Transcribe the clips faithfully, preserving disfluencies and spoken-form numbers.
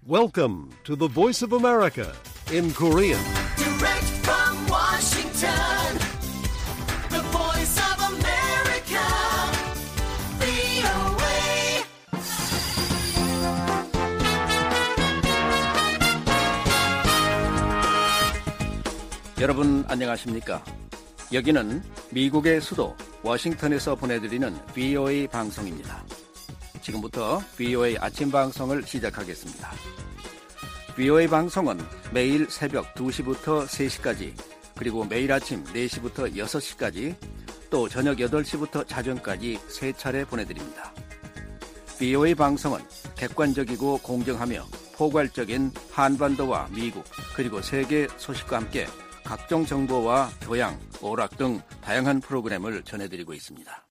Welcome to the Voice of America in Korean. Direct from Washington, the Voice of America, 브이오에이. 여러분 안녕하십니까? 여기는 미국의 수도 워싱턴에서 보내드리는 브이오에이 방송입니다. 지금부터 브이오에이 아침 방송을 시작하겠습니다. 브이오에이 방송은 매일 새벽 두 시부터 세 시까지, 그리고 매일 아침 네 시부터 여섯 시까지, 또 저녁 여덟 시부터 자정까지 세 차례 보내드립니다. 브이오에이 방송은 객관적이고 공정하며 포괄적인 한반도와 미국 그리고 세계 소식과 함께 각종 정보와 교양, 오락 등 다양한 프로그램을 전해드리고 있습니다.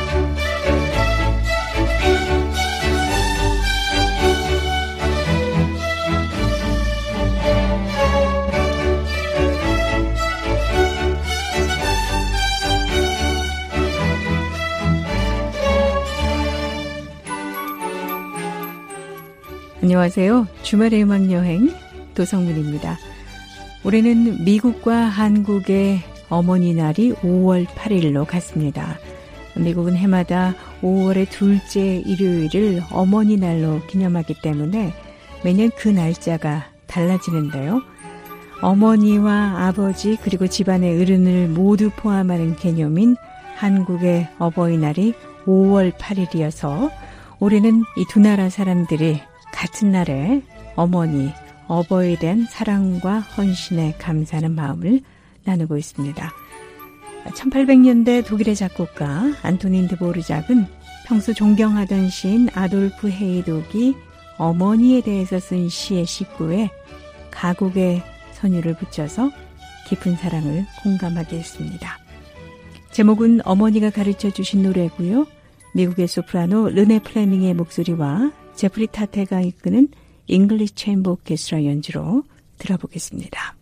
안녕하세요. 주말의 음악여행 도성문입니다. 올해는 미국과 한국의 어머니 날이 오월 팔일로 갔습니다. 미국은 해마다 오월의 둘째 일요일을 어머니 날로 기념하기 때문에 매년 그 날짜가 달라지는데요. 어머니와 아버지 그리고 집안의 어른을 모두 포함하는 개념인 한국의 어버이날이 오월 팔일이어서 올해는 이 두 나라 사람들이 같은 날에 어머니, 어버이에 대한 사랑과 헌신에 감사하는 마음을 나누고 있습니다. 천팔백 년대 독일의 작곡가 안토닌 드보르작은 평소 존경하던 시인 아돌프 헤이독이 어머니에 대해서 쓴 시의 시구에 가곡의 선율을 붙여서 깊은 사랑을 공감하게 했습니다. 제목은 어머니가 가르쳐 주신 노래고요. 미국의 소프라노 르네 플레밍의 목소리와 제프리 타테가 이끄는 잉글리시 챔버 오케스트라 연주로 들어보겠습니다.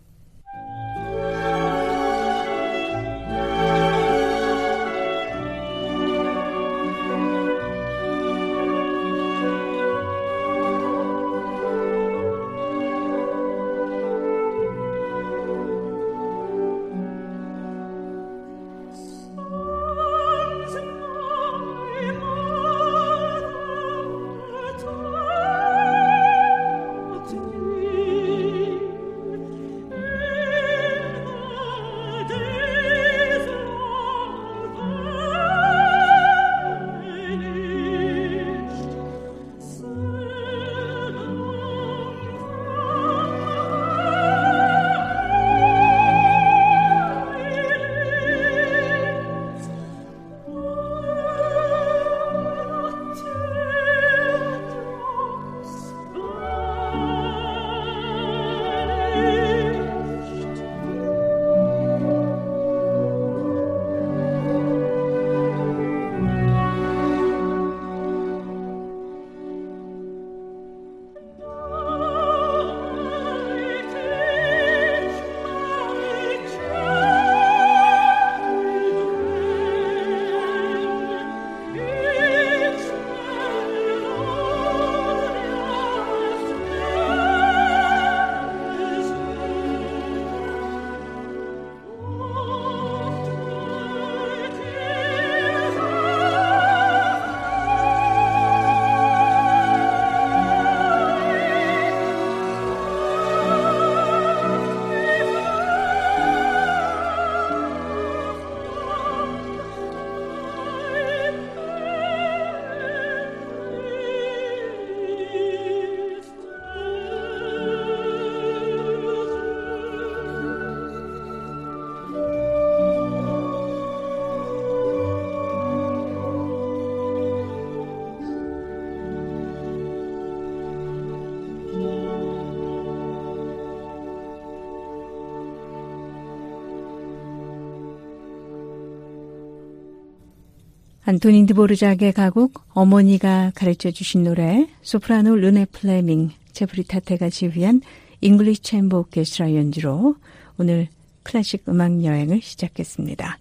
안토닌 드보르작의 가곡 어머니가 가르쳐 주신 노래, 소프라노 르네 플레밍, 제프리 타테가 지휘한 잉글리시 챔버 오케스트라 연주로 오늘 클래식 음악 여행을 시작했습니다.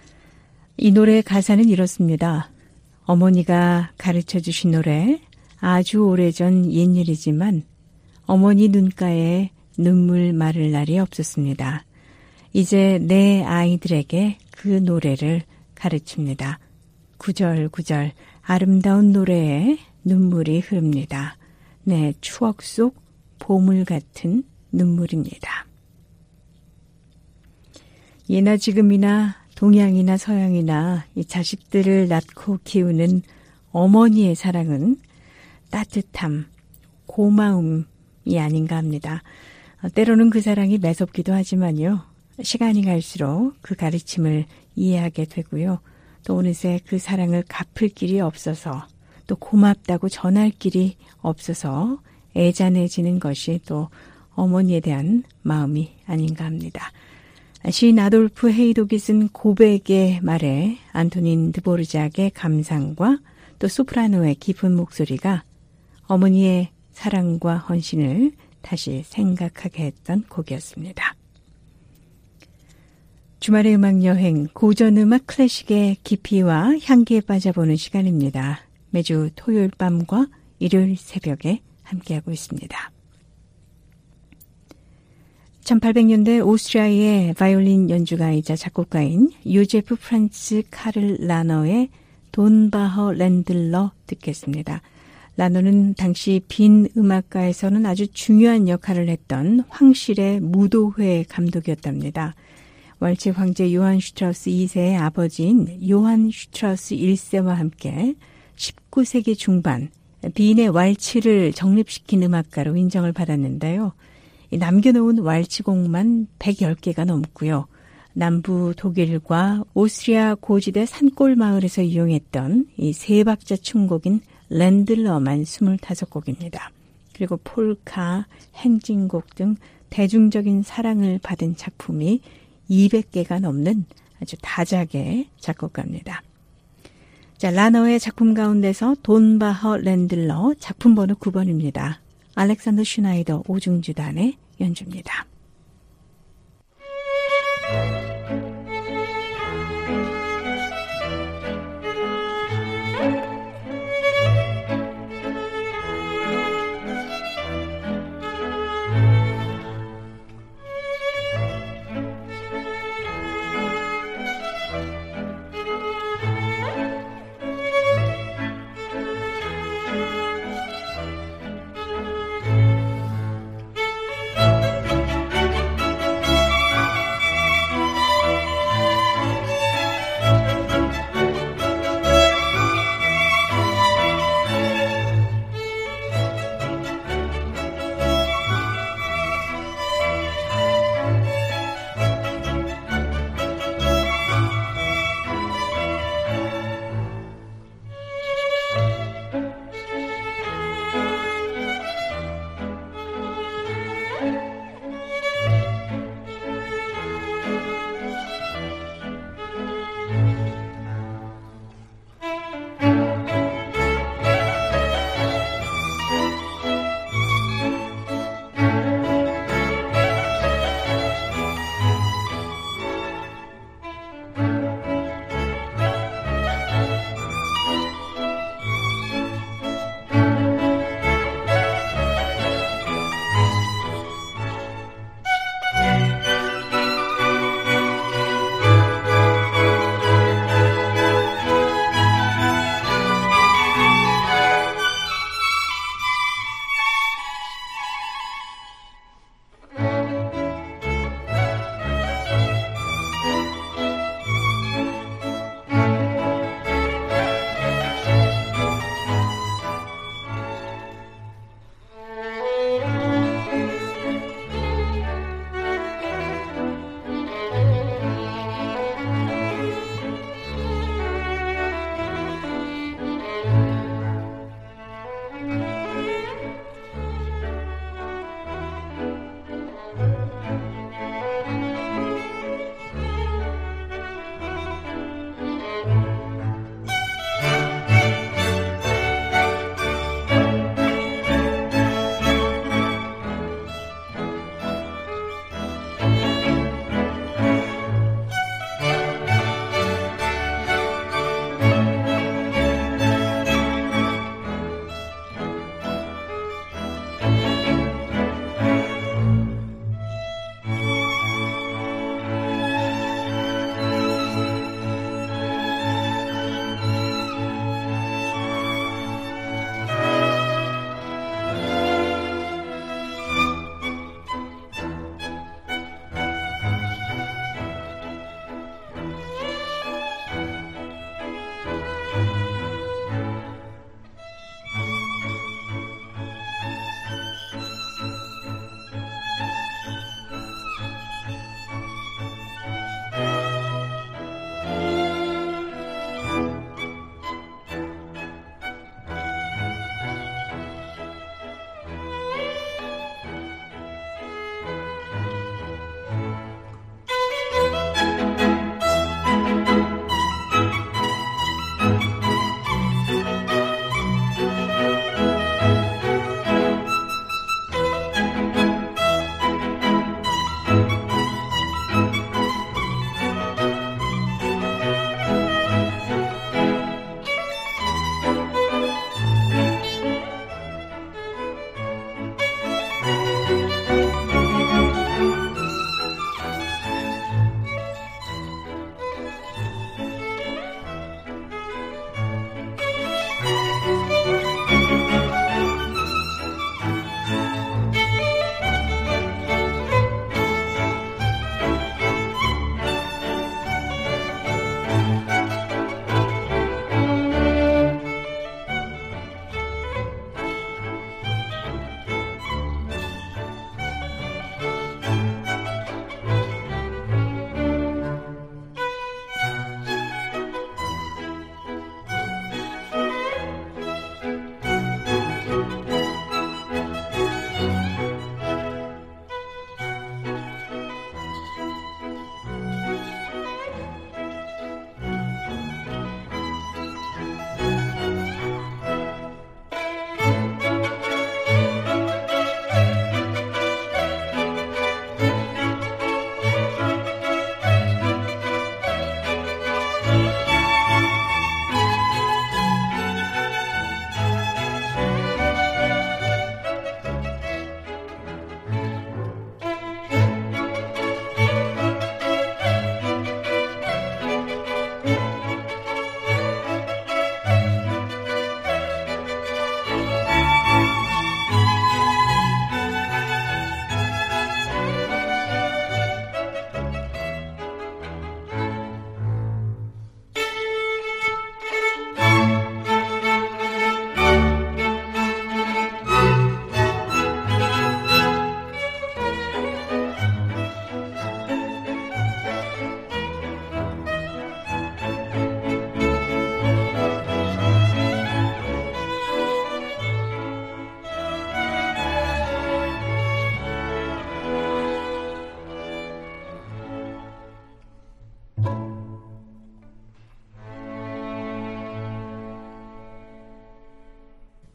이 노래의 가사는 이렇습니다. 어머니가 가르쳐 주신 노래, 아주 오래전 옛일이지만 어머니 눈가에 눈물 마를 날이 없었습니다. 이제 내 아이들에게 그 노래를 가르칩니다. 구절구절 아름다운 노래에 눈물이 흐릅니다. 내 추억 속 보물 같은 눈물입니다. 예나 지금이나 동양이나 서양이나 이 자식들을 낳고 키우는 어머니의 사랑은 따뜻함, 고마움이 아닌가 합니다. 때로는 그 사랑이 매섭기도 하지만요. 시간이 갈수록 그 가르침을 이해하게 되고요. 또 어느새 그 사랑을 갚을 길이 없어서 또 고맙다고 전할 길이 없어서 애잔해지는 것이 또 어머니에 대한 마음이 아닌가 합니다. 시인 아돌프 헤이독이 쓴 고백의 말에 안토닌 드보르작의 감상과 또 소프라노의 깊은 목소리가 어머니의 사랑과 헌신을 다시 생각하게 했던 곡이었습니다. 주말의 음악여행, 고전음악 클래식의 깊이와 향기에 빠져보는 시간입니다. 매주 토요일 밤과 일요일 새벽에 함께하고 있습니다. 천팔백 년대 오스트리아의 바이올린 연주가이자 작곡가인 요제프 프란츠 카를 라너의 돈 바허 랜들러 듣겠습니다. 라너는 당시 빈 음악가에서는 아주 중요한 역할을 했던 황실의 무도회 감독이었답니다. 왈츠 황제 요한 슈트라우스 이 세의 아버지인 요한 슈트라우스 일 세와 함께 십구 세기 중반 빈의 왈츠를 정립시킨 음악가로 인정을 받았는데요. 남겨놓은 왈츠곡만 백십 개가 넘고요. 남부 독일과 오스트리아 고지대 산골 마을에서 이용했던 이 세 박자 춤곡인 랜들러만 이십오 곡입니다. 그리고 폴카, 행진곡 등 대중적인 사랑을 받은 작품이 이백 개가 넘는 아주 다작의 작곡가입니다. 자, 라너의 작품 가운데서 돈 바허 랜들러 작품 번호 구 번입니다. 알렉산더 슈나이더 오중주단의 연주입니다.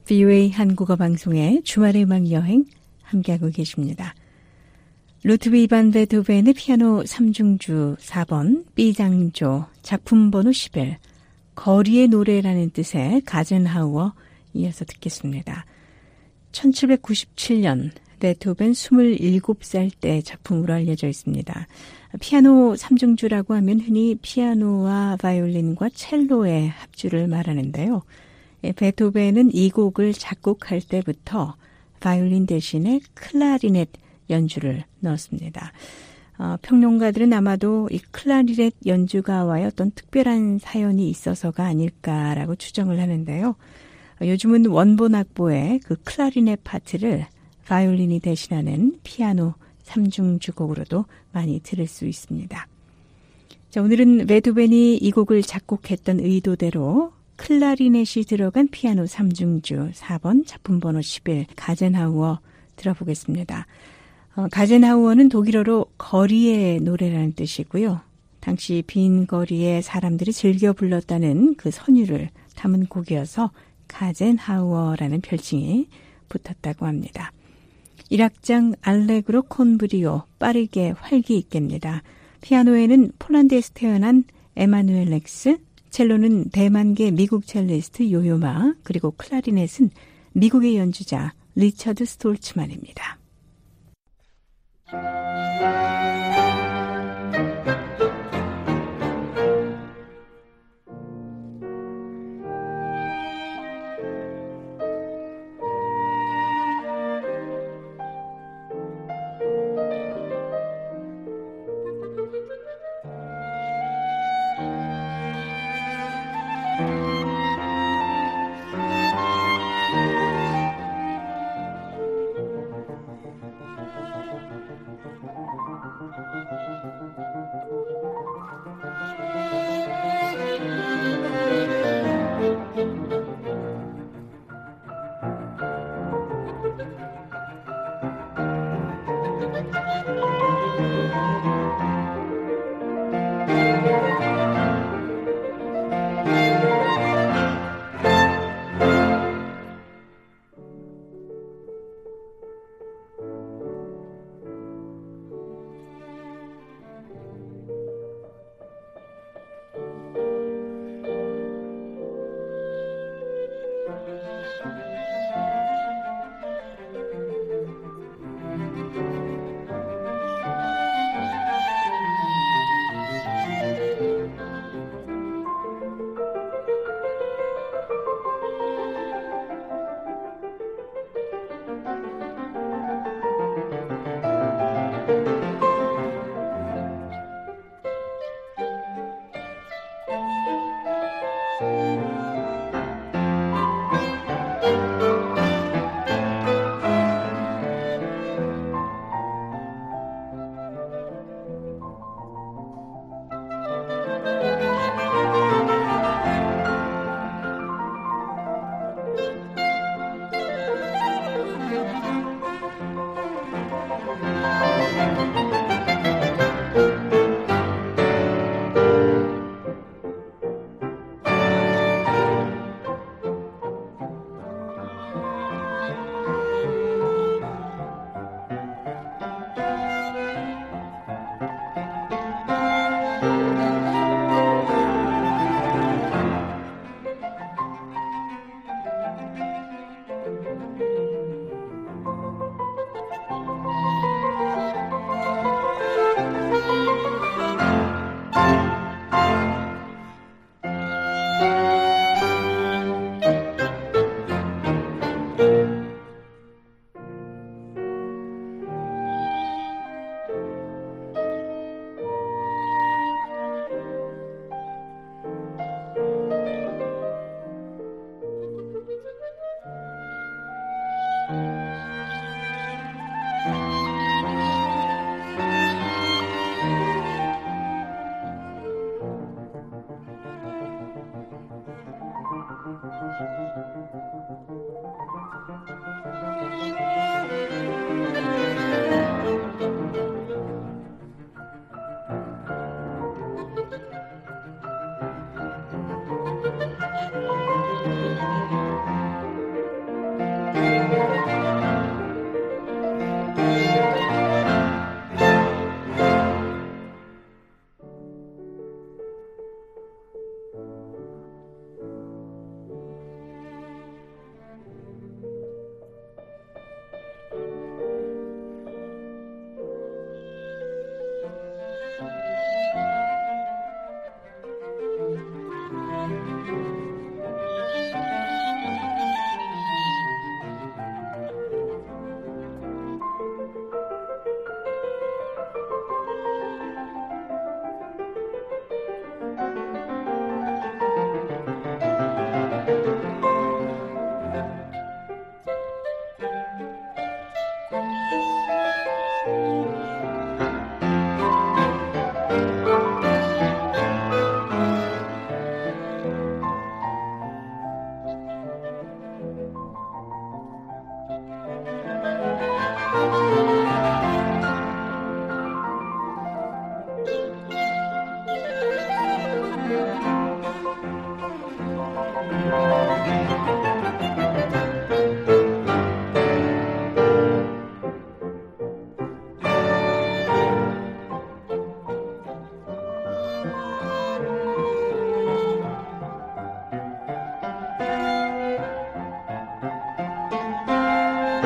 브이오에이 한국어 방송의 주말의 음악 여행 함께하고 계십니다. 루트비 반 베토벤의 피아노 삼중주 사 번 B장조 작품 번호 십일 거리의 노래라는 뜻의 가젠하우어 이어서 듣겠습니다. 천칠백구십칠 년 베토벤 스물일곱 살 때 작품으로 알려져 있습니다. 피아노 삼중주라고 하면 흔히 피아노와 바이올린과 첼로의 합주를 말하는데요. 베토벤은 이 곡을 작곡할 때부터 바이올린 대신에 클라리넷 연주를 넣었습니다. 어, 평론가들은 아마도 이 클라리넷 연주가와의 어떤 특별한 사연이 있어서가 아닐까라고 추정을 하는데요. 어, 요즘은 원본 악보에 그 클라리넷 파트를 바이올린이 대신하는 피아노 삼중주 곡으로도 많이 들을 수 있습니다. 자, 오늘은 베토벤이 이 곡을 작곡했던 의도대로 클라리넷이 들어간 피아노 삼중주 사 번 작품 번호 십일 가젠하우어 들어보겠습니다. 어, 가젠하우어는 독일어로 거리의 노래라는 뜻이고요. 당시 빈 거리에 사람들이 즐겨 불렀다는 그 선율을 담은 곡이어서 가젠하우어라는 별칭이 붙었다고 합니다. 일 악장 알레그로 콘 브리오 빠르게 활기 있게입니다. 피아노에는 폴란드에서 태어난 에마누엘 렉스, 첼로는 대만계 미국 첼리스트 요요마, 그리고 클라리넷은 미국의 연주자 리처드 스톨츠만입니다.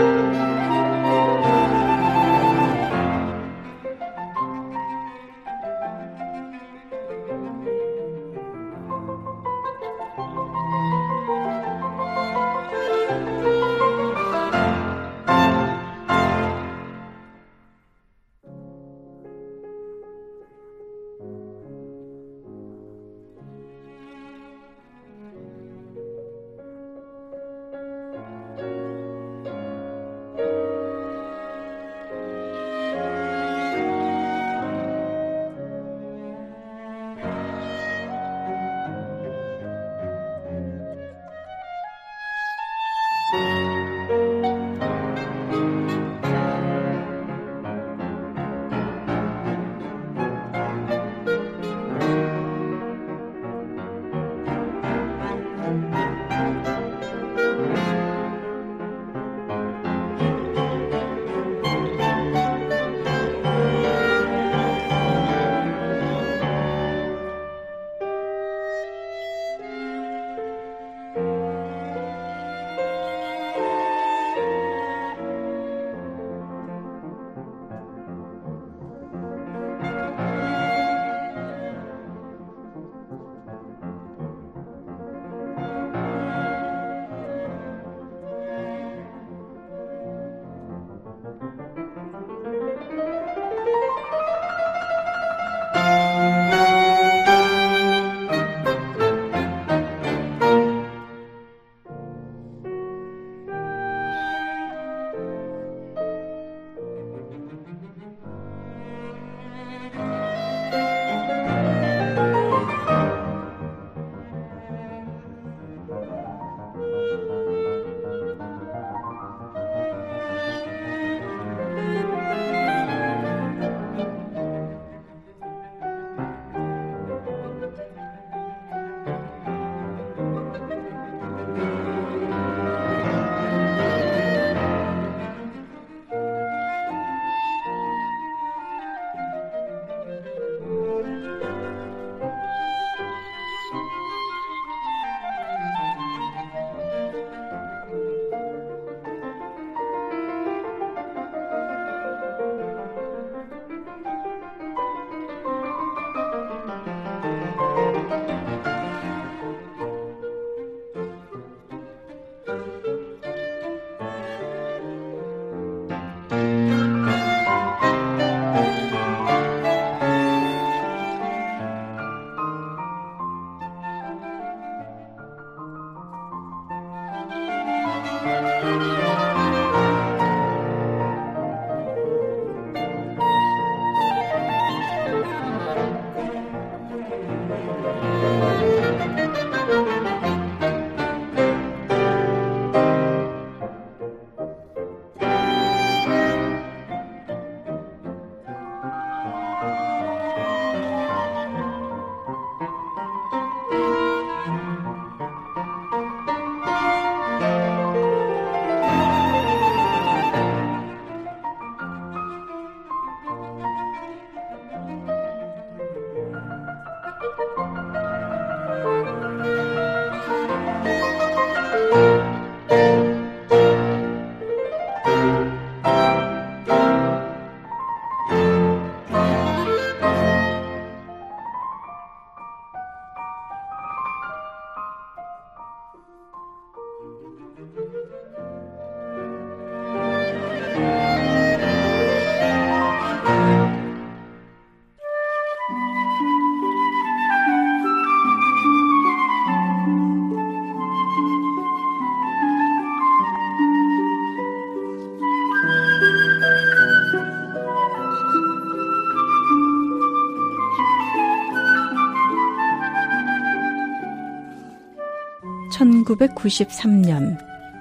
천구백구십삼 년,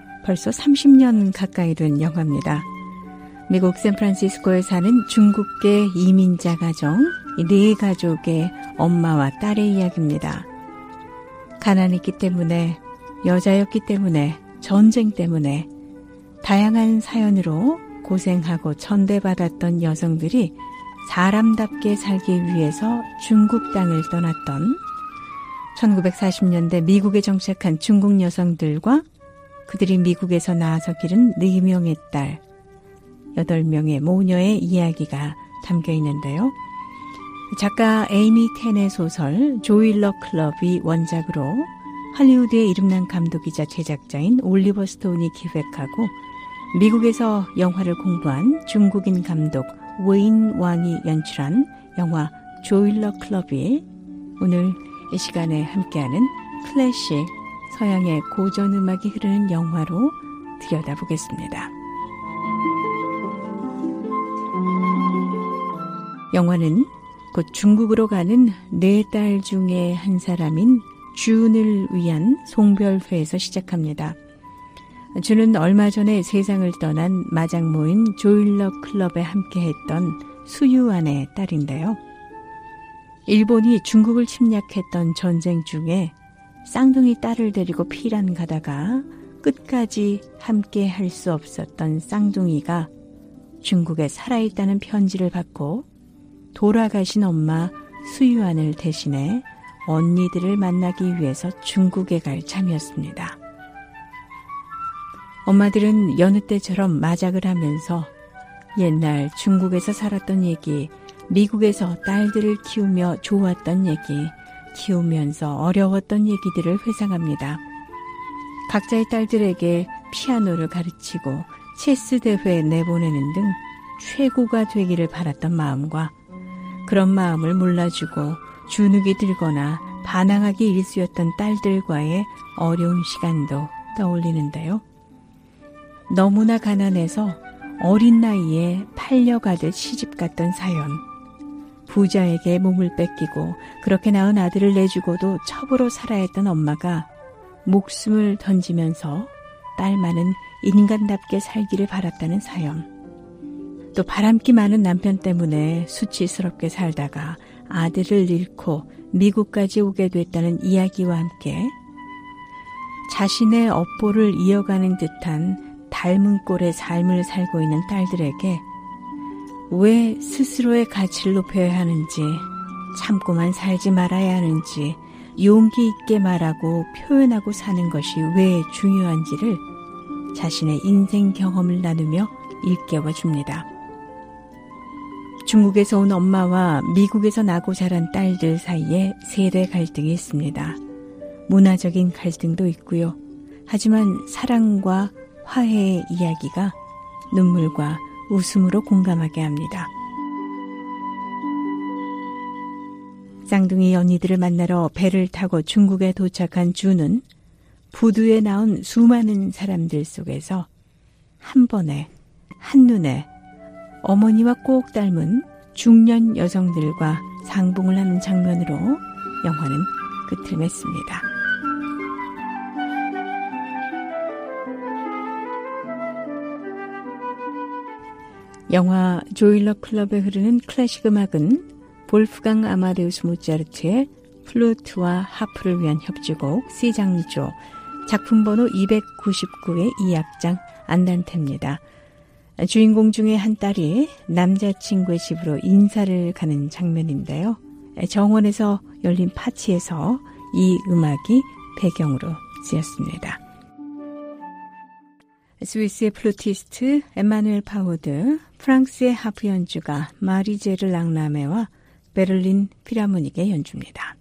벌써 삼십 년 가까이 된 영화입니다. 미국 샌프란시스코에 사는 중국계 이민자 가정, 네 가족의 엄마와 딸의 이야기입니다. 가난했기 때문에, 여자였기 때문에, 전쟁 때문에 다양한 사연으로 고생하고 천대받았던 여성들이 사람답게 살기 위해서 중국 땅을 떠났던 천구백사십 년대 미국에 정착한 중국 여성들과 그들이 미국에서 나와서 기른 네 명의 딸, 여덟 명의 모녀의 이야기가 담겨 있는데요. 작가 에이미 텐의 소설 조일러 클럽이 원작으로 할리우드의 이름난 감독이자 제작자인 올리버 스톤이 기획하고 미국에서 영화를 공부한 중국인 감독 웨인 왕이 연출한 영화 조일러 클럽이 오늘 이 시간에 함께하는 클래식 서양의 고전 음악이 흐르는 영화로 들여다보겠습니다. 영화는 곧 중국으로 가는 네 딸 중에 한 사람인 준을 위한 송별회에서 시작합니다. 준은 얼마 전에 세상을 떠난 마장모인 조일러 클럽에 함께했던 수유안의 딸인데요. 일본이 중국을 침략했던 전쟁 중에 쌍둥이 딸을 데리고 피란 가다가 끝까지 함께 할 수 없었던 쌍둥이가 중국에 살아있다는 편지를 받고 돌아가신 엄마 수유안을 대신해 언니들을 만나기 위해서 중국에 갈 참이었습니다. 엄마들은 여느 때처럼 마작을 하면서 옛날 중국에서 살았던 얘기, 미국에서 딸들을 키우며 좋았던 얘기, 키우면서 어려웠던 얘기들을 회상합니다. 각자의 딸들에게 피아노를 가르치고 체스 대회에 내보내는 등 최고가 되기를 바랐던 마음과 그런 마음을 몰라주고 주눅이 들거나 반항하기 일쑤였던 딸들과의 어려운 시간도 떠올리는데요. 너무나 가난해서 어린 나이에 팔려가듯 시집갔던 사연, 부자에게 몸을 뺏기고 그렇게 낳은 아들을 내주고도 첩으로 살아야 했던 엄마가 목숨을 던지면서 딸만은 인간답게 살기를 바랐다는 사연, 또 바람기 많은 남편 때문에 수치스럽게 살다가 아들을 잃고 미국까지 오게 됐다는 이야기와 함께 자신의 업보를 이어가는 듯한 닮은 꼴의 삶을 살고 있는 딸들에게 왜 스스로의 가치를 높여야 하는지, 참고만 살지 말아야 하는지, 용기 있게 말하고 표현하고 사는 것이 왜 중요한지를 자신의 인생 경험을 나누며 일깨워 줍니다. 중국에서 온 엄마와 미국에서 나고 자란 딸들 사이에 세대 갈등이 있습니다. 문화적인 갈등도 있고요. 하지만 사랑과 화해의 이야기가 눈물과 웃음으로 공감하게 합니다. 쌍둥이 언니들을 만나러 배를 타고 중국에 도착한 준은 부두에 나온 수많은 사람들 속에서 한 번에 한눈에 어머니와 꼭 닮은 중년 여성들과 상봉을 하는 장면으로 영화는 끝을 맺습니다. 영화 조일러 클럽에 흐르는 클래식 음악은 볼프강 아마데우스 모차르트의 플루트와 하프를 위한 협주곡 C장조, 작품 번호 이백구십구의 이 악장 안단테입니다. 주인공 중에 한 딸이 남자친구의 집으로 인사를 가는 장면인데요. 정원에서 열린 파티에서 이 음악이 배경으로 쓰였습니다. 스위스의 플루티스트 에마누엘 파우드, 프랑스의 하프 연주가 마리제르 랑라메와 베를린 필하모닉의 연주입니다.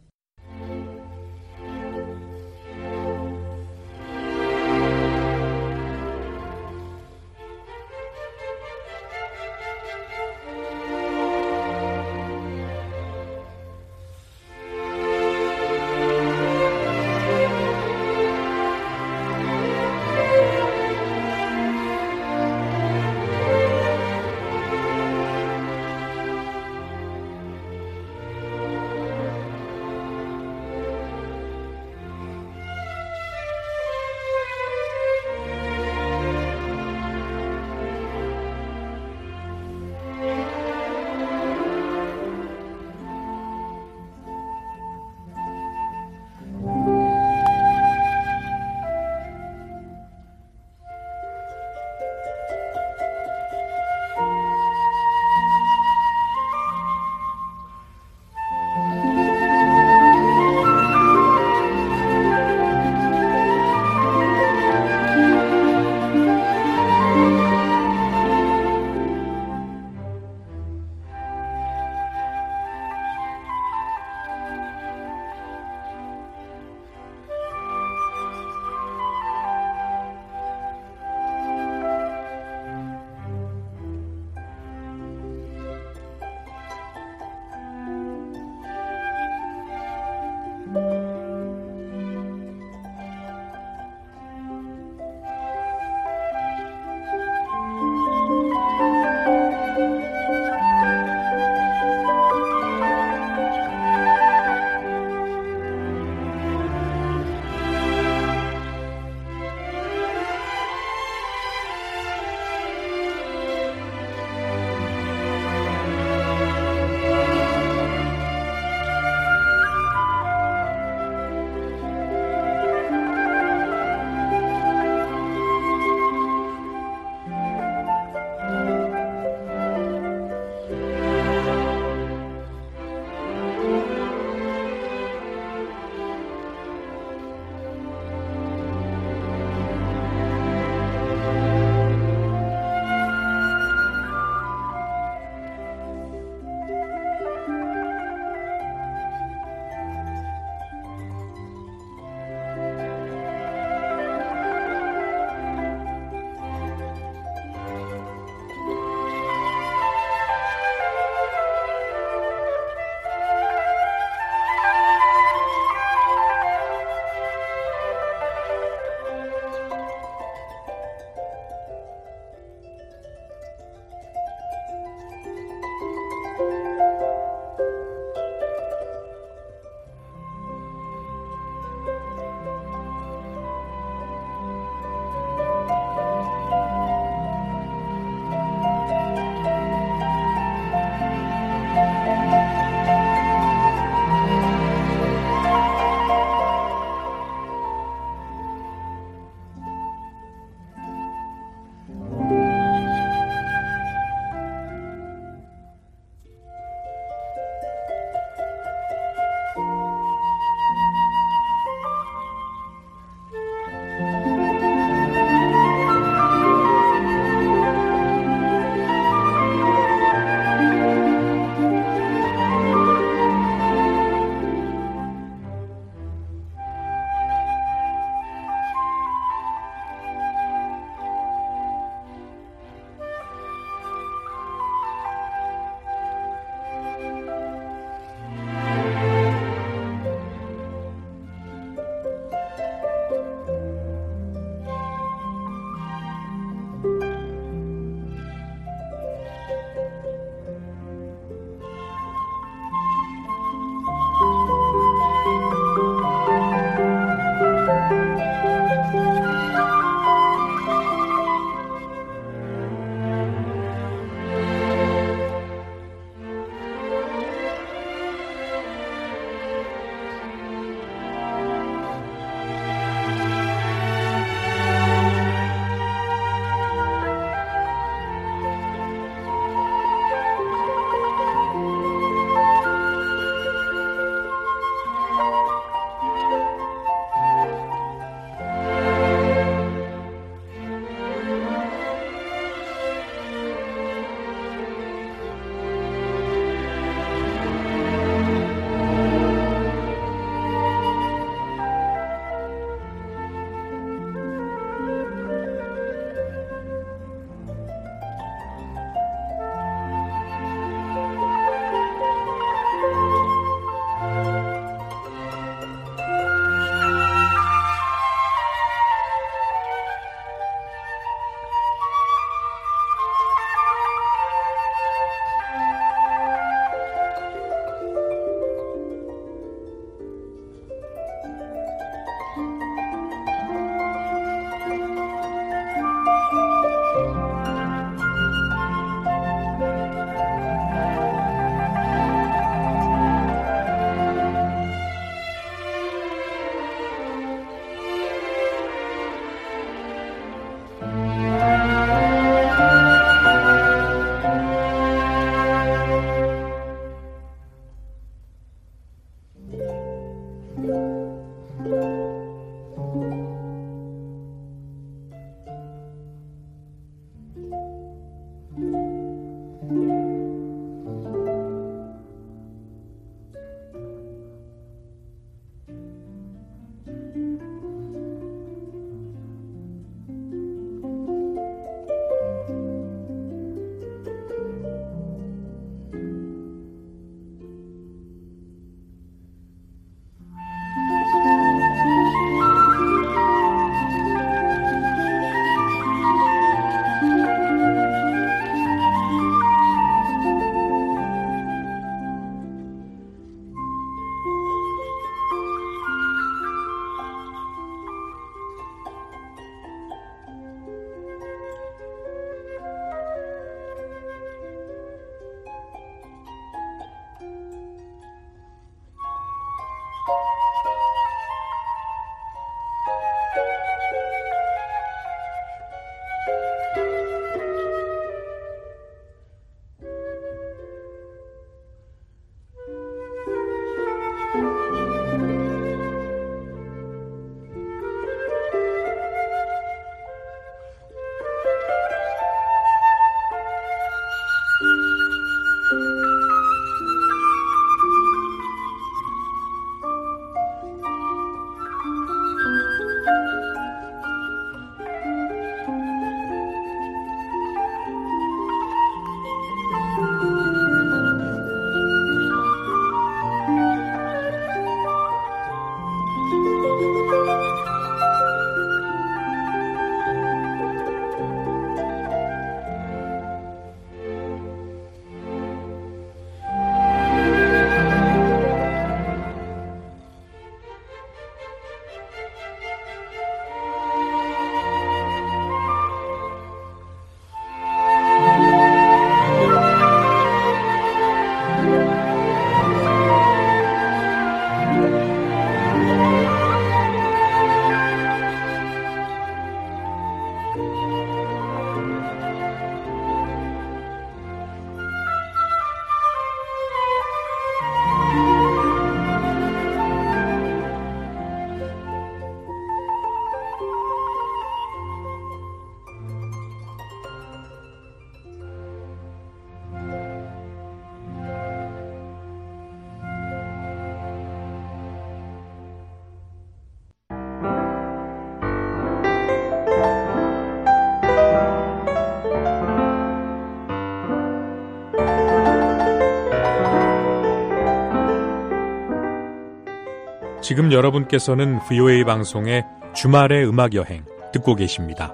지금 여러분께서는 브이오에이 방송의 주말의 음악여행 듣고 계십니다.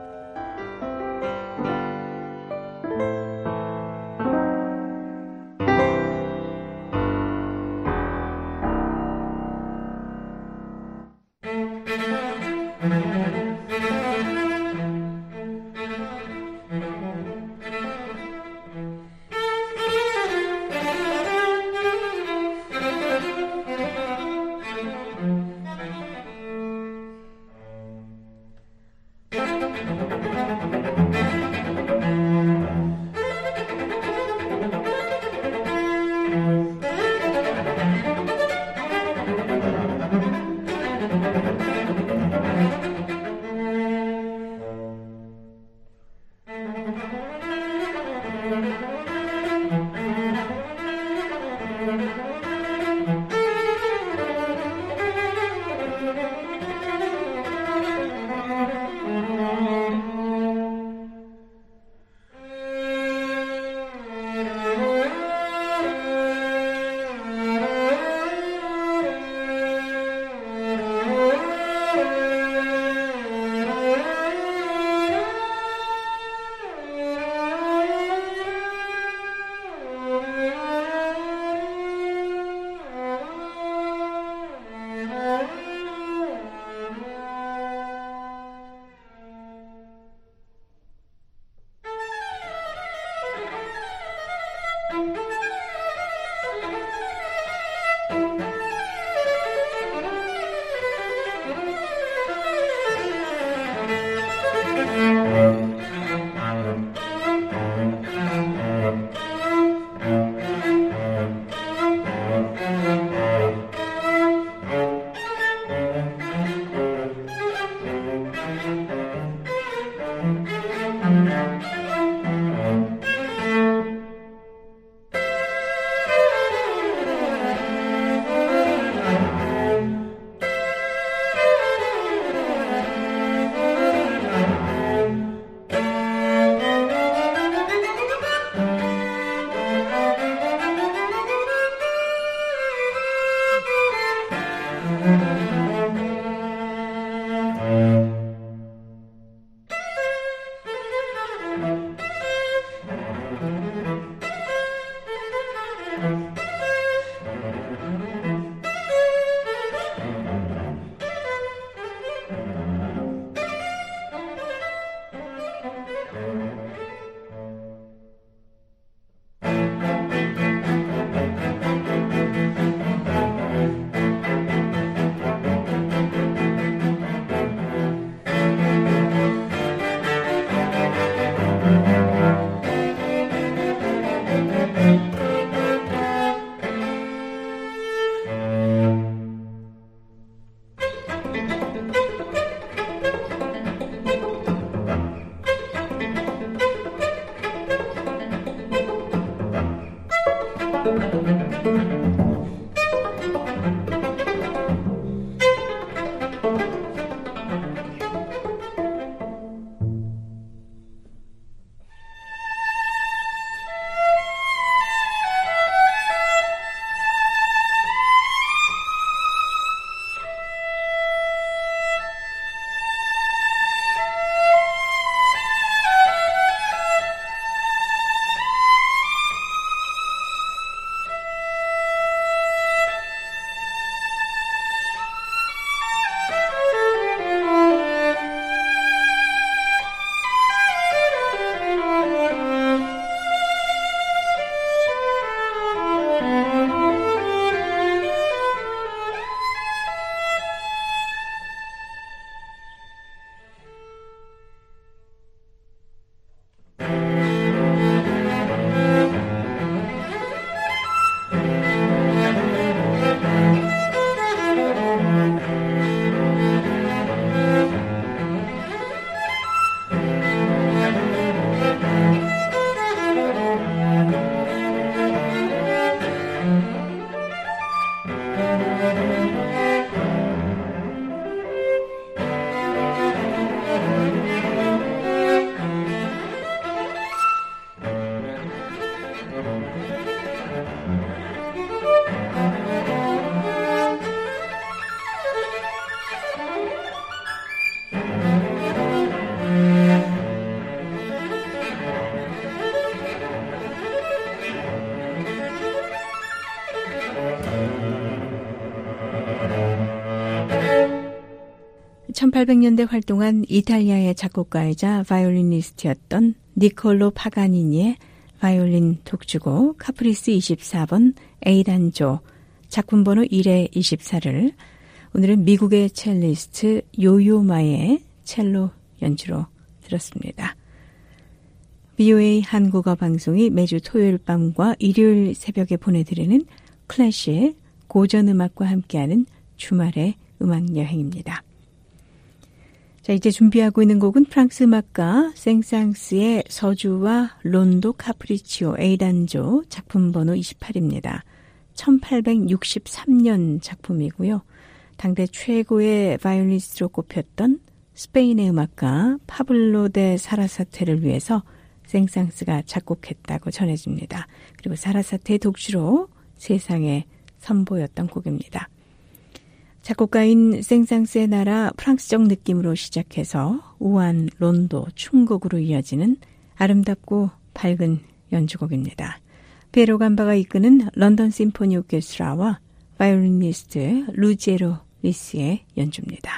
천팔백 년대 활동한 이탈리아의 작곡가이자 바이올리니스트였던 니콜로 파가니니의 바이올린 독주곡 카프리스 이십사 번 A단조 작품번호 일의 이십사를 오늘은 미국의 첼리스트 요요마의 첼로 연주로 들었습니다. 브이오에이 한국어 방송이 매주 토요일 밤과 일요일 새벽에 보내드리는 클래식 고전음악과 함께하는 주말의 음악여행입니다. 자, 이제 준비하고 있는 곡은 프랑스 음악가 생상스의 서주와 론도 카프리치오 A단조 작품번호 이십팔입니다. 천팔백육십삼 년 작품이고요. 당대 최고의 바이올리니스트로 꼽혔던 스페인의 음악가 파블로 데 사라사테를 위해서 생상스가 작곡했다고 전해집니다. 그리고 사라사테의 독주로 세상에 선보였던 곡입니다. 작곡가인 생상스의 나라 프랑스적 느낌으로 시작해서 우아한 론도, 충곡으로 이어지는 아름답고 밝은 연주곡입니다. 베로 감바가 이끄는 런던 심포니 오케스트라와 바이올리니스트 루제로 리스의 연주입니다.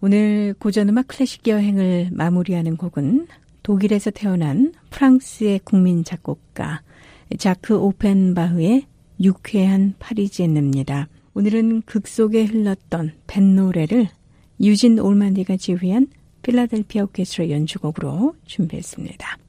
오늘 고전음악 클래식 여행을 마무리하는 곡은 독일에서 태어난 프랑스의 국민 작곡가 자크 오펜바흐의 유쾌한 파리지엔느입니다. 오늘은 극 속에 흘렀던 밴 노래를 유진 올만디가 지휘한 필라델피아 오케스트라 연주곡으로 준비했습니다.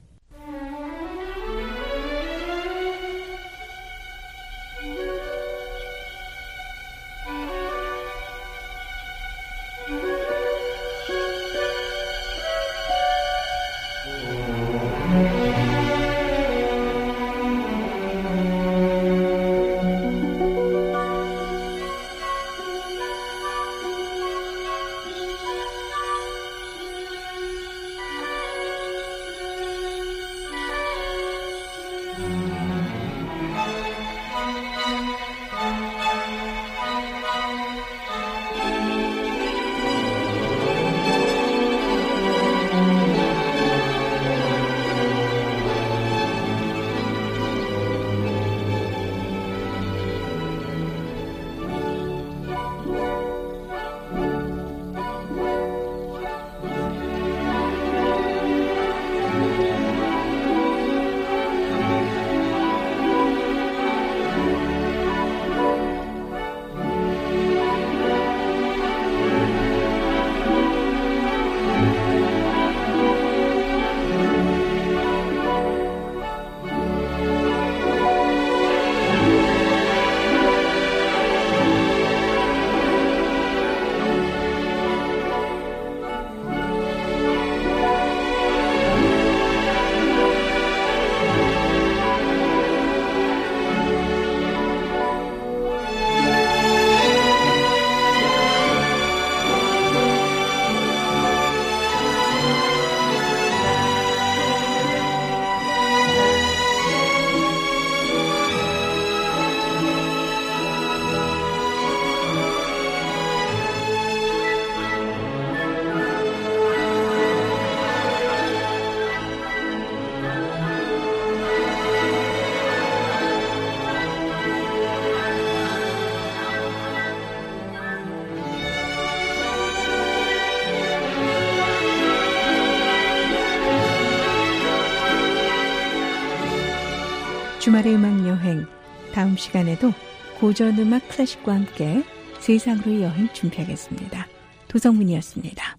주말의 음악 여행, 다음 시간에도 고전 음악 클래식과 함께 세상으로의 여행 준비하겠습니다. 도성문이었습니다.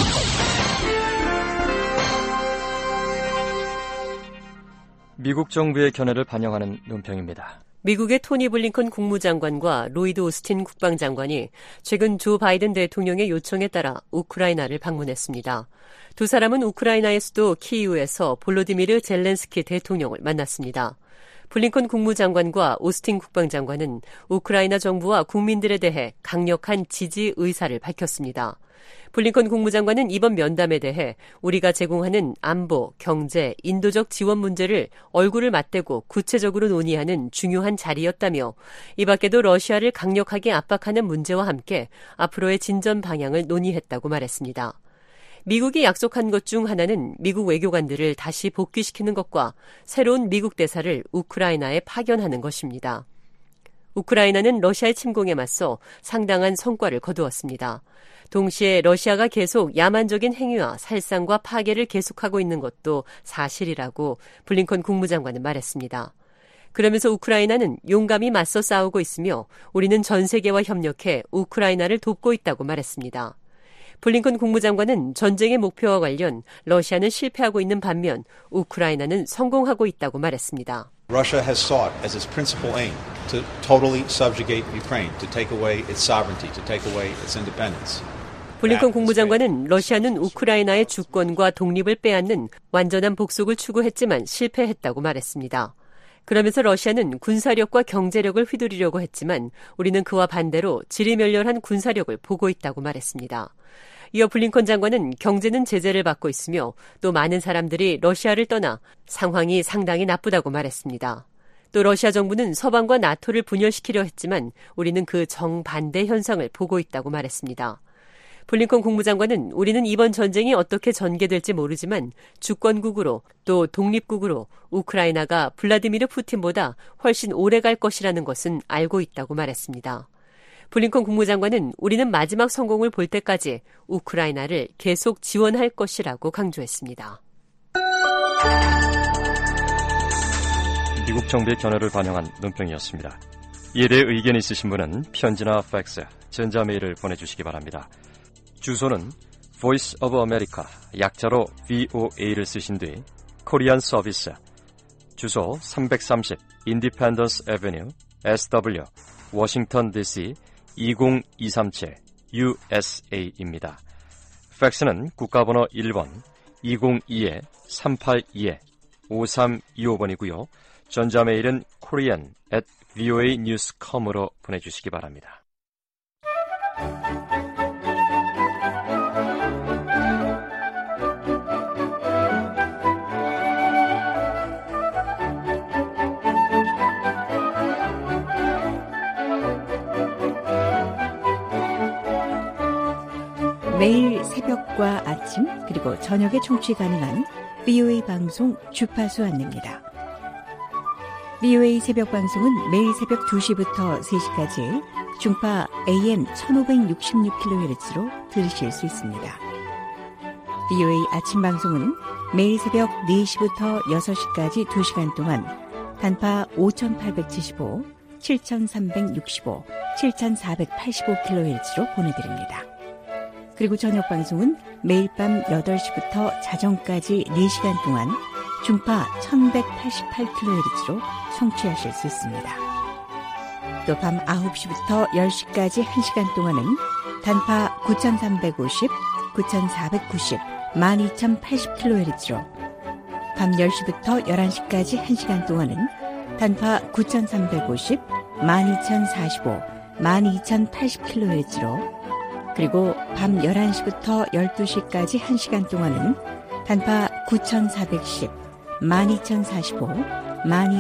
미국 정부의 견해를 반영하는 논평입니다. 미국의 토니 블링컨 국무장관과 로이드 오스틴 국방장관이 최근 조 바이든 대통령의 요청에 따라 우크라이나를 방문했습니다. 두 사람은 우크라이나의 수도 키이우에서 볼로디미르 젤렌스키 대통령을 만났습니다. 블링컨 국무장관과 오스틴 국방장관은 우크라이나 정부와 국민들에 대해 강력한 지지 의사를 밝혔습니다. 블링컨 국무장관은 이번 면담에 대해 우리가 제공하는 안보, 경제, 인도적 지원 문제를 얼굴을 맞대고 구체적으로 논의하는 중요한 자리였다며 이 밖에도 러시아를 강력하게 압박하는 문제와 함께 앞으로의 진전 방향을 논의했다고 말했습니다. 미국이 약속한 것 중 하나는 미국 외교관들을 다시 복귀시키는 것과 새로운 미국 대사를 우크라이나에 파견하는 것입니다. 우크라이나는 러시아의 침공에 맞서 상당한 성과를 거두었습니다. 동시에 러시아가 계속 야만적인 행위와 살상과 파괴를 계속하고 있는 것도 사실이라고 블링컨 국무장관은 말했습니다. 그러면서 우크라이나는 용감히 맞서 싸우고 있으며 우리는 전 세계와 협력해 우크라이나를 돕고 있다고 말했습니다. 블링컨 국무장관은 전쟁의 목표와 관련 러시아는 실패하고 있는 반면 우크라이나는 성공하고 있다고 말했습니다. Russia has sought as its principal aim to totally subjugate Ukraine, to take away its sovereignty, to take away its independence. 블링컨 국무장관은 러시아는 우크라이나의 주권과 독립을 빼앗는 완전한 복속을 추구했지만 실패했다고 말했습니다. 그러면서 러시아는 군사력과 경제력을 휘두르려고 했지만 우리는 그와 반대로 지리멸렬한 군사력을 보고 있다고 말했습니다. 이어 블링컨 장관은 경제는 제재를 받고 있으며 또 많은 사람들이 러시아를 떠나 상황이 상당히 나쁘다고 말했습니다. 또 러시아 정부는 서방과 나토를 분열시키려 했지만 우리는 그 정반대 현상을 보고 있다고 말했습니다. 블링컨 국무장관은 우리는 이번 전쟁이 어떻게 전개될지 모르지만 주권국으로 또 독립국으로 우크라이나가 블라디미르 푸틴보다 훨씬 오래 갈 것이라는 것은 알고 있다고 말했습니다. 블링컨 국무장관은 우리는 마지막 성공을 볼 때까지 우크라이나를 계속 지원할 것이라고 강조했습니다. 미국 정부의 견해를 반영한 논평이었습니다. 이에 대해 의견이 있으신 분은 편지나 팩스, 전자메일을 보내주시기 바랍니다. 주소는 Voice of America, 약자로 브이오에이를 쓰신 뒤 코리안 서비스, 주소 삼백삼십 Independence Avenue, 에스더블유, 워싱턴 디씨 이공이삼칠 유에스에이입니다. 팩스는 국가번호 일 번 이공이 삼팔이 오삼이오 번이고요. 전자메일은 korean at voa news dot com으로 보내주시기 바랍니다. 매일 새벽과 아침 그리고 저녁에 청취 가능한 브이오에이 방송 주파수 안내입니다. 브이오에이 새벽 방송은 매일 새벽 두 시부터 세 시까지 중파 에이엠 천오백육십육 킬로헤르츠로 들으실 수 있습니다. 브이오에이 아침 방송은 매일 새벽 네 시부터 여섯 시까지 두 시간 동안 단파 오천팔백칠십오, 칠천삼백육십오, 칠천사백팔십오 킬로헤르츠로 보내드립니다. 그리고 저녁 방송은 매일 밤 여덟 시부터 자정까지 네 시간 동안 중파 천백팔십팔 킬로헤르츠로 청취하실 수 있습니다. 또 밤 아홉 시부터 열 시까지 한 시간 동안은 단파 구천삼백오십, 구천사백구십, 만 이천팔십 킬로헤르츠로 밤 열 시부터 열한 시까지 한 시간 동안은 단파 구천삼백오십, 만 이천사십오, 만 이천팔십 킬로헤르츠로 그리고 밤 열한 시부터 열두 시까지 한 시간 동안은 단파 구천사백십, 만 이천사십오, 만